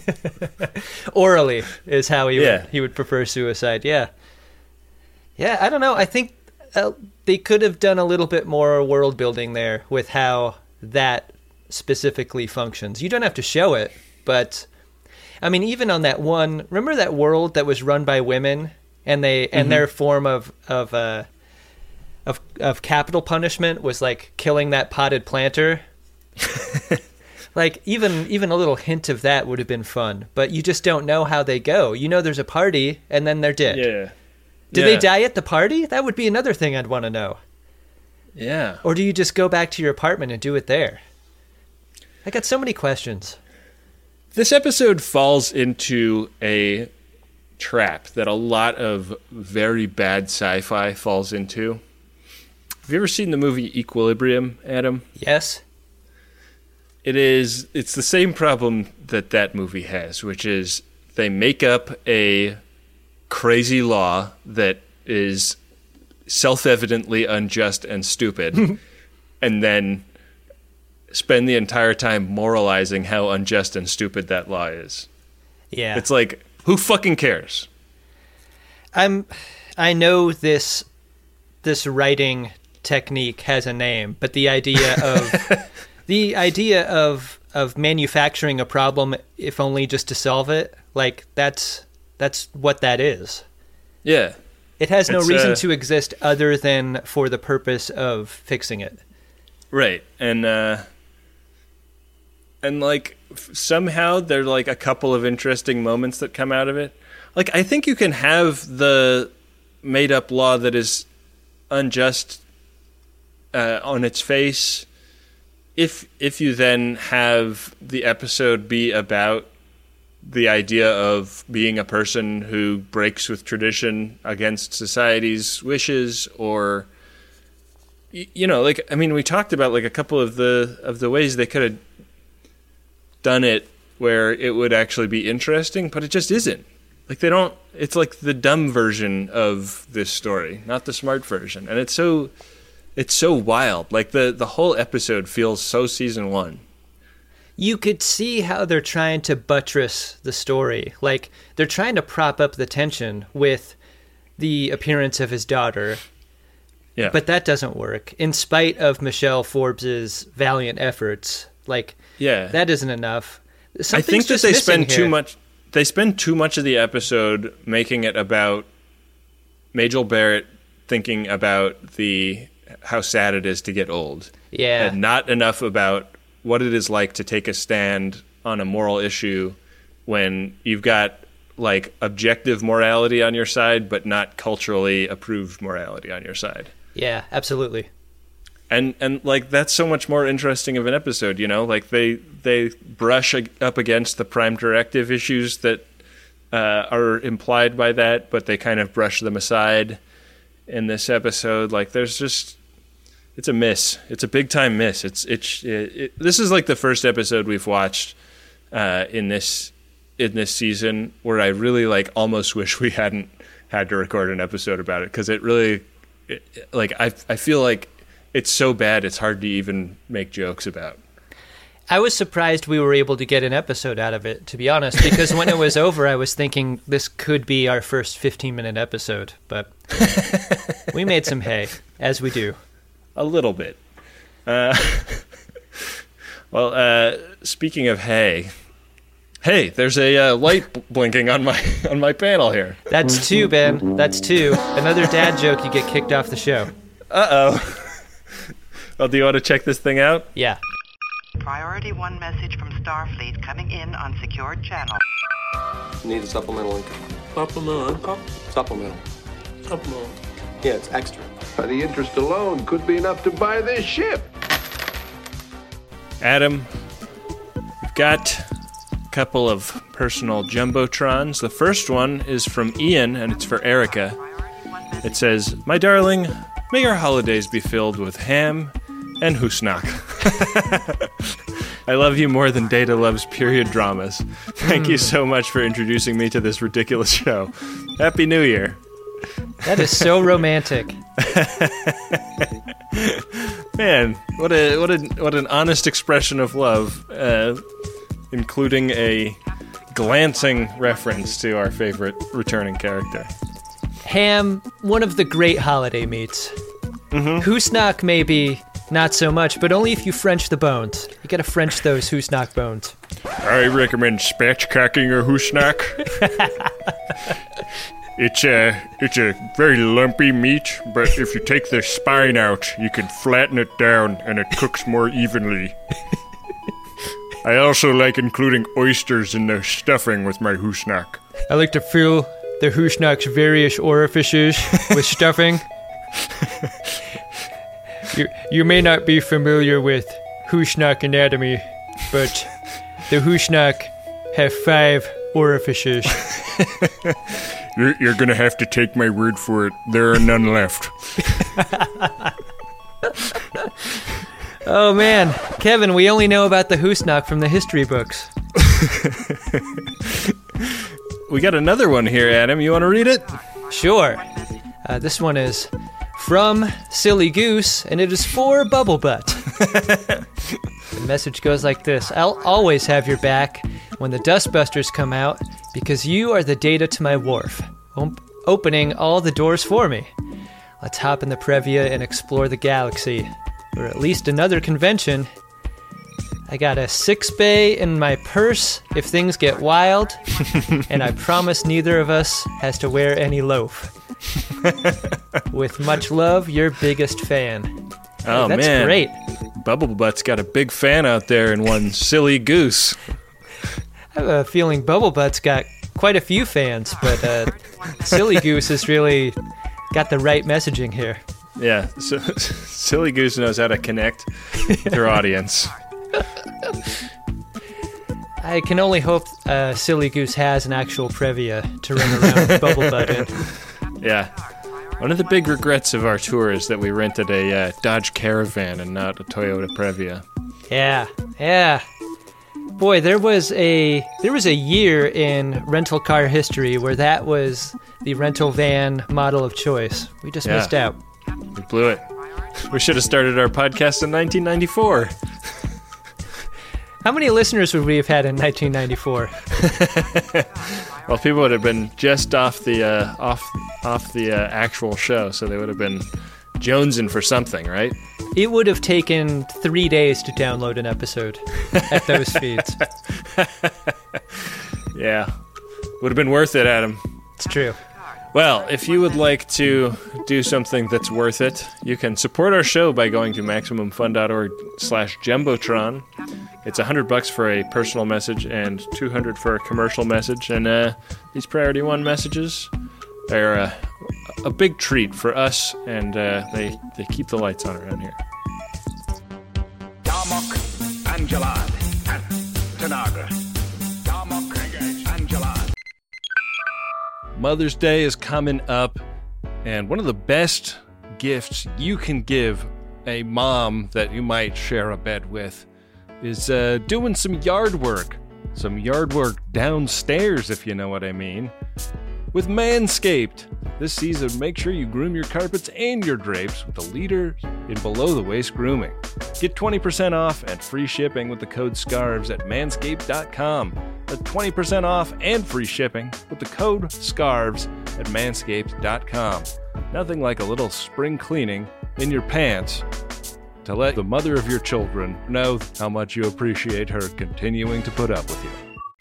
Orally is how he
yeah.
would he would prefer suicide. Yeah, yeah. I don't know. I think uh, they could have done a little bit more world building there with how that specifically functions. You don't have to show it, but I mean, even on that one, remember that world that was run by women, and they and mm-hmm. their form of of uh, of of capital punishment was like killing that potted planter. Like even even a little hint of that would have been fun, but you just don't know how they go. You know, there's a party and then they're dead.
Yeah.
Did
yeah.
they die at the party? That would be another thing I'd want to know.
Yeah.
Or do you just go back to your apartment and do it there? I got so many questions.
This episode falls into a trap that a lot of very bad sci-fi falls into. Have you ever seen the movie Equilibrium, Adam?
Yes.
It is, it's the same problem that that movie has, which is they make up a crazy law that is self-evidently unjust and stupid, and then spend the entire time moralizing how unjust and stupid that law is.
Yeah.
It's like, who fucking cares?
I'm, I know this, this writing technique has a name, but the idea of... The idea of of manufacturing a problem, if only just to solve it, like that's that's what that is.
Yeah.
It has no
it's,
reason
uh,
to exist other than for the purpose of fixing it.
Right. And uh, and like f- somehow there are like a couple of interesting moments that come out of it. Like I think you can have the made up law that is unjust uh, on its face. If if you then have the episode be about the idea of being a person who breaks with tradition against society's wishes, or you know, like I mean, we talked about like a couple of the of the ways they could have done it where it would actually be interesting, but it just isn't. Like they don't. It's like the dumb version of this story, not the smart version, and it's so. It's so wild. Like, the, the whole episode feels so season one.
You could see how they're trying to buttress the story. Like, they're trying to prop up the tension with the appearance of his daughter.
Yeah.
But that doesn't work. In spite of Michelle Forbes's valiant efforts, like,
yeah.
that isn't enough. Something's
I think that
just
they
missing
spend
here.
too much... They spend too much of the episode making it about Majel Barrett thinking about the... how sad it is to get old.
Yeah.
And not enough about what it is like to take a stand on a moral issue when you've got like objective morality on your side, but not culturally approved morality on your side.
Yeah, absolutely.
And and like that's so much more interesting of an episode, you know? Like they they brush up against the Prime Directive issues that uh, are implied by that, but they kind of brush them aside in this episode. Like there's just it's a miss. It's a big time miss. It's it's it, it, this is like the first episode we've watched uh, in this in this season where I really like almost wish we hadn't had to record an episode about it, because it really it, like I I feel like it's so bad it's hard to even make jokes about.
I was surprised we were able to get an episode out of it, to be honest, because when it was over, I was thinking this could be our first fifteen-minute episode, but we made some hay, as we do.
A little bit. Uh, well, uh, speaking of hay, hey, there's a uh, light bl- blinking on my on my panel here.
That's two, Ben. That's two. Another dad joke, you get kicked off the show.
Uh-oh. Well, do you want to check this thing out?
Yeah.
Priority one message from Starfleet coming in on secured channel.
Need a supplemental income.
Supplemental income?
Supplemental.
Supplemental.
Yeah, it's extra.
The interest alone could be enough to buy this ship.
Adam, we've got a couple of personal jumbotrons. The first one is from Ian, and it's for Erica. It says, "My darling, may your holidays be filled with ham and husnak. I love you more than Data loves period dramas. Thank mm. you so much for introducing me to this ridiculous show. Happy New Year."
That is so romantic.
Man, what a what a what an honest expression of love, uh, including a glancing reference to our favorite returning character.
Ham, one of the great holiday meats.
Mm-hmm.
Hoosnock, maybe not so much, but only if you French the bones. You gotta French those Hoosnock bones.
I recommend spatchcocking a Hoosnock. It's a, it's a very lumpy meat, but if you take the spine out, you can flatten it down and it cooks more evenly. I also like including oysters in the stuffing with my Hoosnock.
I like to fill the Hoosnock's various orifices with stuffing. you, you may not be familiar with Hoosnock anatomy, but the Hoosnock have five orifices.
You're, you're gonna have to take my word for it. There are none left.
Oh man, Kevin, we only know about the Hoosnock from the history books.
We got another one here, Adam. You want to read it?
Sure. Uh, this one is from Silly Goose, and it is for Bubble Butt. The message goes like this. I'll always have your back when the Dustbusters come out, because you are the data to my wharf, op- opening all the doors for me. Let's hop in the Previa and explore the galaxy, or at least another convention. I got a six bay in my purse if things get wild, and I promise neither of us has to wear any loaf. With much love, your biggest fan.
Oh,
hey, that's
man.
great.
Bubble Butt's got a big fan out there in one Silly Goose.
I have a feeling Bubble Butt's got quite a few fans, but uh, Silly Goose has really got the right messaging here.
Yeah, so, Silly Goose knows how to connect with her audience.
I can only hope uh, Silly Goose has an actual Previa to run around with Bubble Butt in.
Yeah. One of the big regrets of our tour is that we rented a uh, Dodge Caravan and not a Toyota Previa.
Yeah, yeah. Boy, there was a there was a year in rental car history where that was the rental van model of choice. We just
Yeah.
missed out.
We blew it. We should have started our podcast in nineteen ninety-four.
How many listeners would we have had in nineteen ninety-four?
Well, people would have been just off the uh, off off the uh, actual show, so they would have been jonesing for something, right?
It would have taken three days to download an episode at those feeds.
Yeah. Would have been worth it, Adam.
It's true.
Well, if you would like to do something that's worth it, you can support our show by going to MaximumFun.org slash Jumbotron. It's one hundred bucks for a personal message and two hundred for a commercial message. And uh, these Priority One messages are uh, a big treat for us, and uh, they, they keep the lights on around here.
Darmok, Angelad, and Tanagra. Darmok, Angelad.
Mother's Day is coming up, and one of the best gifts you can give a mom that you might share a bed with is uh, doing some yard work. Some yard work downstairs, if you know what I mean. With Manscaped. This season, make sure you groom your carpets and your drapes with the leader in below-the-waist grooming. Get twenty percent off and free shipping with the code SCARVES at manscaped dot com. That's twenty percent off and free shipping with the code SCARVES at manscaped dot com. Nothing like a little spring cleaning in your pants to let the mother of your children know how much you appreciate her continuing to put up with you.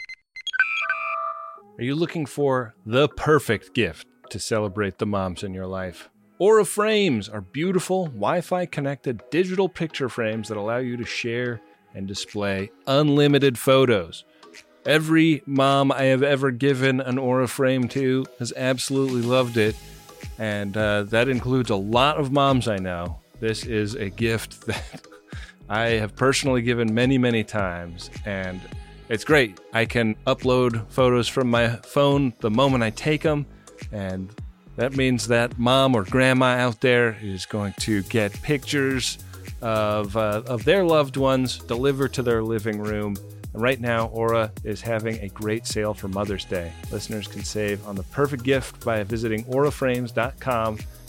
Are you looking for the perfect gift to celebrate the moms in your life? Aura Frames are beautiful, Wi-Fi connected digital picture frames that allow you to share and display unlimited photos. Every mom I have ever given an Aura Frame to has absolutely loved it, and uh, that includes a lot of moms I know. This is a gift that I have personally given many, many times, and it's great. I can upload photos from my phone the moment I take them, and that means that mom or grandma out there is going to get pictures of uh, of their loved ones delivered to their living room. And right now, Aura is having a great sale for Mother's Day. Listeners can save on the perfect gift by visiting aura frames dot com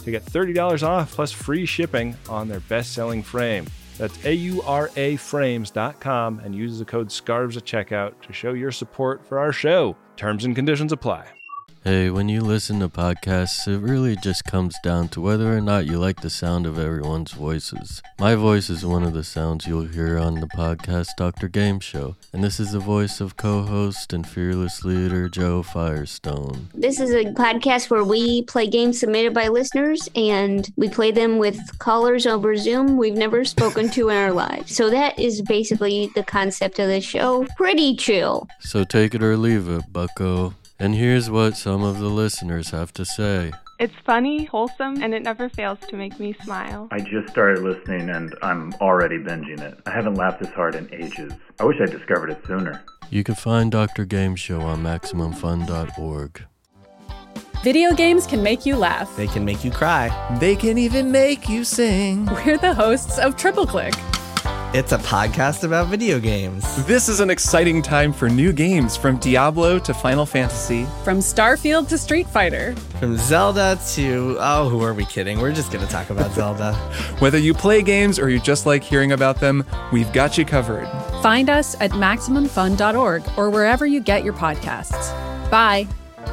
to get thirty dollars off plus free shipping on their best-selling frame. That's A U R A frames dot com and use the code SCARVES at checkout to show your support for our show. Terms and conditions apply.
Hey, when you listen to podcasts, it really just comes down to whether or not you like the sound of everyone's voices. My voice is one of the sounds you'll hear on the podcast Doctor Game Show, and this is the voice of co-host and fearless leader Joe Firestone.
This is a podcast where we play games submitted by listeners, and we play them with callers over Zoom we've never spoken to in our lives. So that is basically the concept of the show. Pretty chill.
So take it or leave it, bucko. And here's what some of the listeners have to say.
It's funny, wholesome, and it never fails to make me smile.
I just started listening and I'm already binging it. I haven't laughed this hard in ages. I wish I discovered it sooner.
You can find Doctor Game Show on Maximum Fun dot org.
Video games can make you laugh.
They can make you cry. They can even make you sing.
We're the hosts of Triple Click.
It's a podcast about video games.
This is an exciting time for new games, from Diablo to Final Fantasy.
From Starfield to Street Fighter.
From Zelda to... Oh, who are we kidding? We're just going to talk about Zelda.
Whether you play games or you just like hearing about them, we've got you covered.
Find us at Maximum Fun dot org or wherever you get your podcasts. Bye.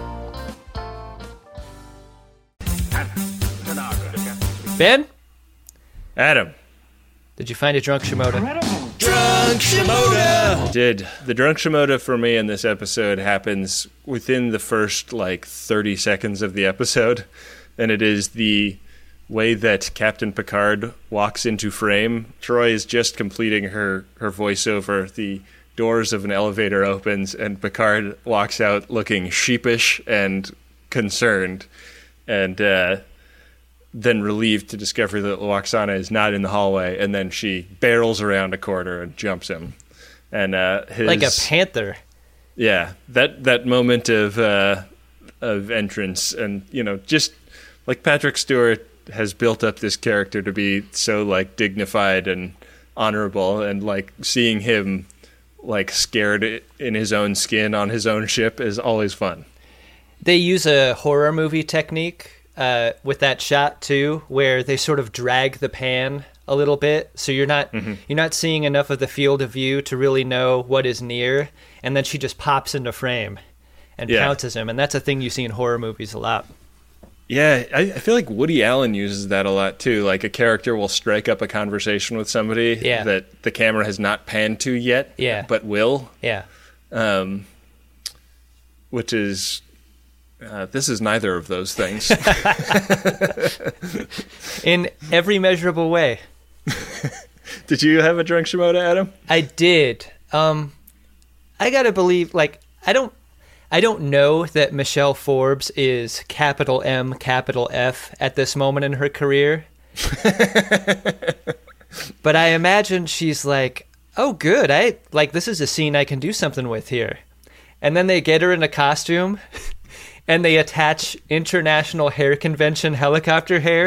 Ben?
Adam.
Did you find a drunk Shimoda?
Drunk Shimoda! Did. The drunk Shimoda for me in this episode happens within the first, like, thirty seconds of the episode. And it is the way that Captain Picard walks into frame. Troy is just completing her, her voiceover. The doors of an elevator opens, and Picard walks out looking sheepish and concerned. And, uh... then relieved to discover that Lwaxana is not in the hallway, and then she barrels around a corner and jumps him. And uh, his,
like a panther.
Yeah, that that moment of uh, of entrance, and you know, just like Patrick Stewart has built up this character to be so like dignified and honorable, and like seeing him like scared in his own skin on his own ship is always fun.
They use a horror movie technique. Uh, with that shot too, where they sort of drag the pan a little bit, so you're not mm-hmm. you're not seeing enough of the field of view to really know what is near, and then she just pops into frame and yeah. pounces him, and that's a thing you see in horror movies a lot.
Yeah, I, I feel like Woody Allen uses that a lot too. Like a character will strike up a conversation with somebody
yeah.
that the camera has not panned to yet,
yeah.
but will.
Yeah,
um, which is. Uh, this is neither of those things.
In every measurable way.
Did you have a drunk Shimoda, Adam?
I did. Um, I gotta believe, like, I don't, I don't know that Michelle Forbes is capital M, capital F at this moment in her career. But I imagine she's like, oh, good. I like this is a scene I can do something with here. And then they get her in a costume. And they attach International Hair Convention helicopter hair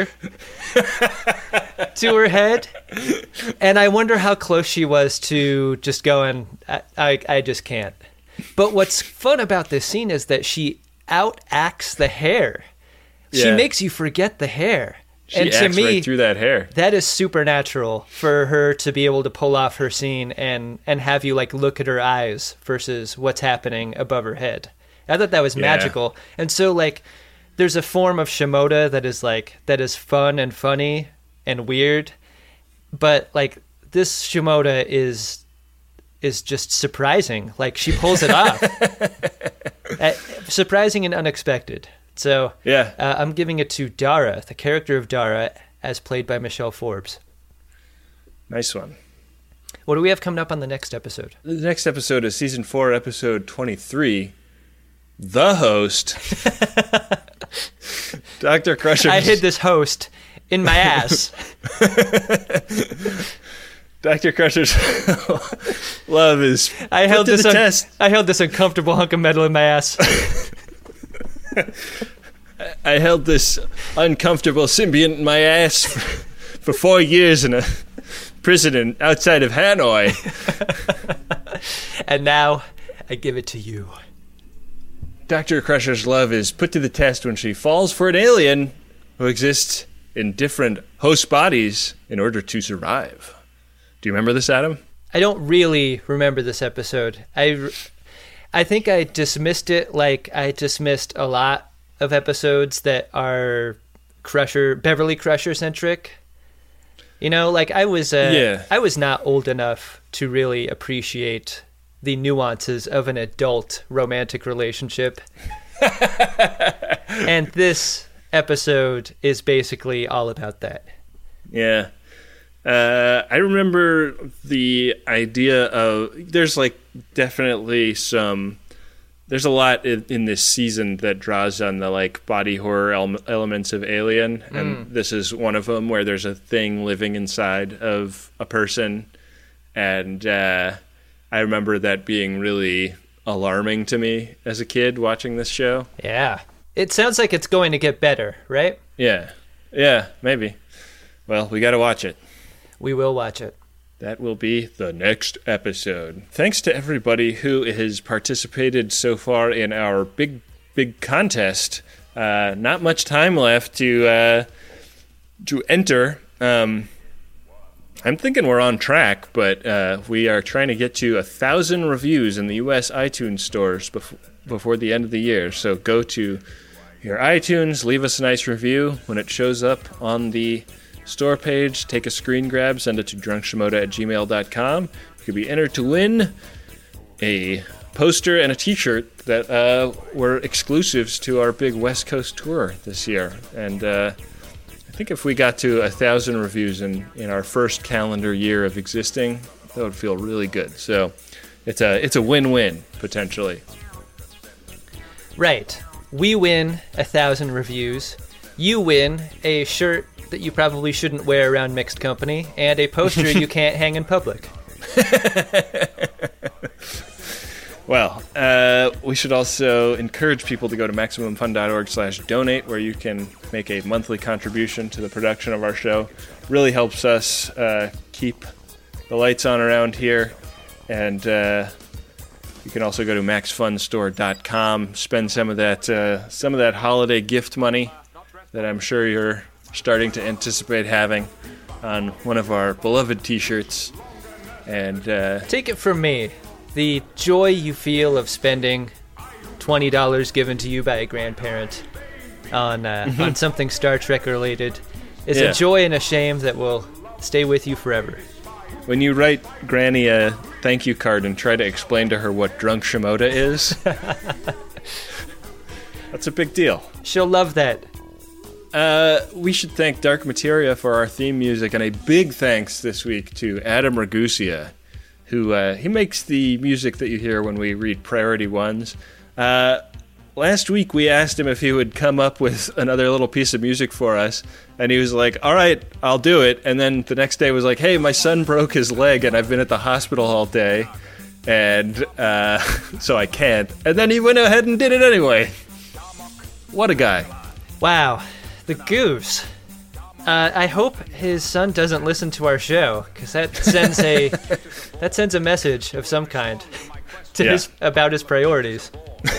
to her head. And I wonder how close she was to just going, I, I, I just can't. But what's fun about this scene is that she outacts the hair. Yeah. She makes you forget the hair.
She
and
acts
to me,
right through that hair.
That is supernatural for her to be able to pull off her scene and, and have you like look at her eyes versus what's happening above her head. I thought that was yeah. magical. And so, like, there's a form of Shimoda that is, like, that is fun and funny and weird. But, like, this Shimoda is is just surprising. Like, she pulls it off. uh, surprising and unexpected. So,
yeah.
uh, I'm giving it to Dara, the character of Dara, as played by Michelle Forbes.
Nice one.
What do we have coming up on the next episode?
The next episode is Season four, Episode twenty-three. The host, Doctor Crusher.
I hid this host in my ass.
Doctor Crusher's love is.
I held this.
Un-
test. I held this uncomfortable hunk of metal in my ass.
I held this uncomfortable symbiont in my ass for, for four years in a prison in, outside of Hanoi,
and now I give it to you.
Doctor Crusher's love is put to the test when she falls for an alien who exist in different host bodies in order to survive. Do you remember this, Adam?
I don't really remember this episode. I, I think I dismissed it like I dismissed a lot of episodes that are Crusher, Beverly Crusher centric. You know, like I was, uh,
yeah.
I was not old enough to really appreciate the nuances of an adult romantic relationship. And this episode is basically all about that.
Yeah. Uh, I remember the idea of, there's like definitely some, there's a lot in, in this season that draws on the like body horror ele- elements of Alien. And
Mm.
this is one of them where there's a thing living inside of a person. And uh, I remember that being really alarming to me as a kid watching this show.
Yeah. It sounds like it's going to get better, right?
Yeah. Yeah, maybe. Well, we got to watch it.
We will watch it.
That will be the next episode. Thanks to everybody who has participated so far in our big, big contest. Uh, not much time left to uh, to enter. Um, I'm thinking we're on track, but uh, we are trying to get to a thousand reviews in the U S iTunes stores before before the end of the year. So go to your iTunes, leave us a nice review when it shows up on the store page. Take a screen grab, send it to drunk shimoda at gmail dot com. You could be entered to win a poster and a t-shirt that uh, were exclusives to our big West Coast tour this year. And uh, I think if we got to a thousand reviews in, in our first calendar year of existing, that would feel really good. So it's a it's a win-win, potentially.
Right. We win a thousand reviews. You win a shirt that you probably shouldn't wear around mixed company, and a poster you can't hang in public.
Well, uh, we should also encourage people to go to maximum fun dot org slash donate, where you can make a monthly contribution to the production of our show. Really helps us uh, keep the lights on around here. And uh, you can also go to max fun store dot com, spend some of that uh, some of that holiday gift money that I'm sure you're starting to anticipate having on one of our beloved t-shirts. And uh,
take it from me, the joy you feel of spending twenty dollars given to you by a grandparent on uh, on something Star Trek related is
Yeah.
a joy and a shame that will stay with you forever.
When you write Granny a thank you card and try to explain to her what Drunk Shimoda is, that's a big deal.
She'll love that.
Uh, we should thank Dark Materia for our theme music, and a big thanks this week to Adam Ragusia, who uh, he makes the music that you hear when we read Priority Ones. Uh, last week we asked him if he would come up with another little piece of music for us, and he was like, all right, I'll do it. And then the next day was like, hey, my son broke his leg, and I've been at the hospital all day, and uh, so I can't. And then he went ahead and did it anyway. What a guy.
Wow. The goose. Uh, I hope his son doesn't listen to our show, because that sends a that sends a message of some kind to
Yeah.
his about his priorities.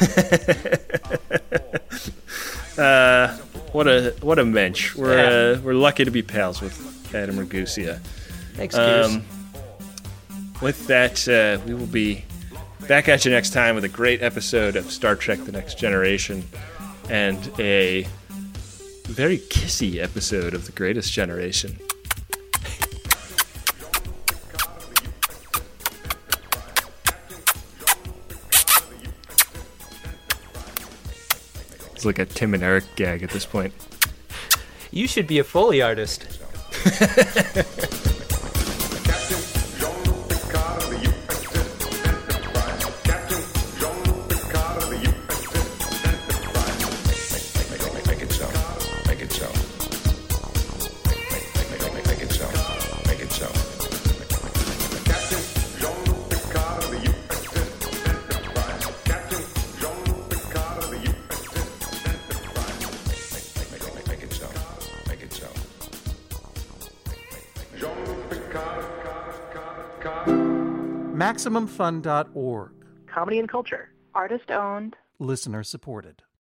uh, what a what a mensch. We're
Yeah.
uh, we're lucky to be pals with Adam Ragusia.
Thanks, Goose.
With that, uh, we will be back at you next time with a great episode of Star Trek: The Next Generation and a very kissy episode of The Greatest Generation. It's like a Tim and Eric gag at this point.
You should be a Foley artist.
Make it so. Make it so. Make, make, make, make it so. Make it so. Make it so. Make it so.
maximum fun dot org.
Comedy and culture. Artist owned.
Listener supported.